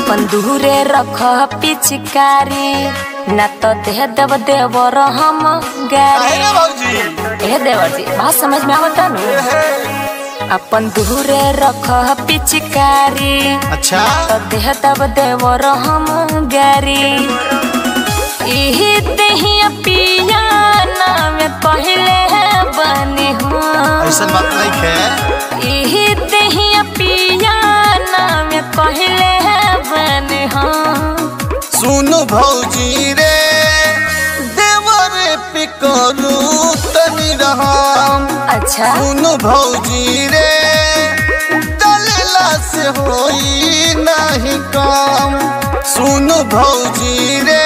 अपन दूरे रख पिचकारी न तो दे देव देवर हम गारी। ए देवर जी बात समझ में आवता नु? अपन दूरे रख पिचकारी अच्छा तो दे देव देवर हम गारी। इही दहिया पिया नाम पहले बनी हूँ, ऐसा बात नहीं है। इही दहिया पिया नाम पहले बनी हूँ। सुनो भौजी रे देवर पिकरू तनी रहम। अच्छा सुनो भौजी रे डलला से होई नहीं काम। सुनो भौजी रे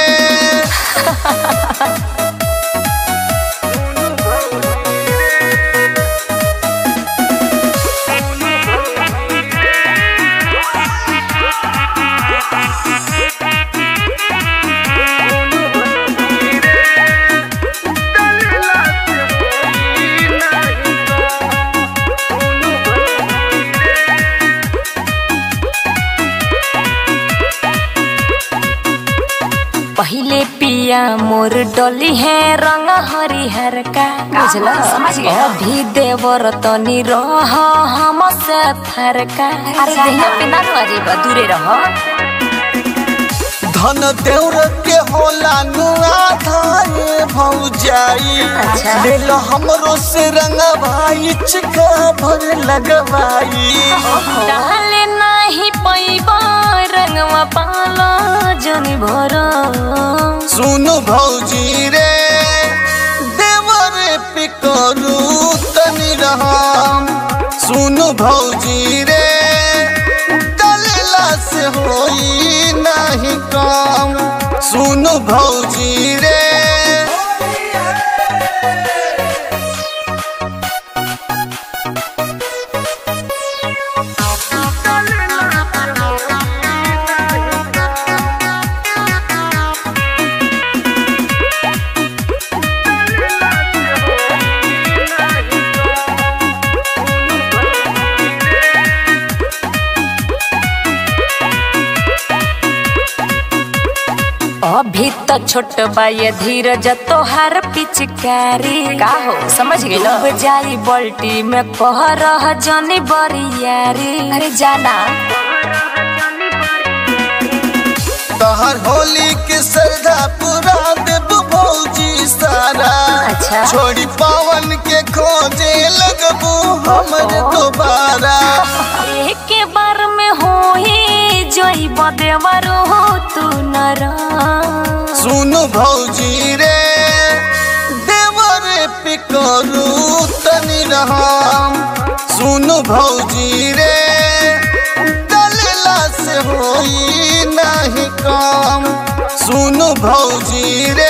पहले पिया मोर डोली है रंग हरिहर का, बुझला समझ गया। अभी देवर तनी रह हम से फरका। अरे देहिया पे ना रह दूरे रह। धन देवर के होला नुआ धाये भौजाई। अच्छा। ले लो हमरो से रंग भाई चिका भर लगवाई। डाले नहीं पैबा रंगवा पाला जनी भर। सुनो भौजी रे देवर पिकरू तनी रहम। सुनो भौजी रे डलला से होई नहीं काम। सुनो भौजी रे अभी तो छोट बाये धीरज तोहार पिचकारी का हो समझ गेलो। डूब जाई बाल्टी में कह रह जनी बरियारी। अरे जाना तहर होली के सरधा पूरा देव भौजी सारा। अच्छा। छोड़ी पावन के खोजे लगबू हमर दोबारा। एक बार में हो ही जोई बदेवर हो तू नरा। सुनो भौजी रे देवर पिकरू तनी रहम। सुनो भौजी रे डलला से होई नहीं काम। सुनो भौजी रे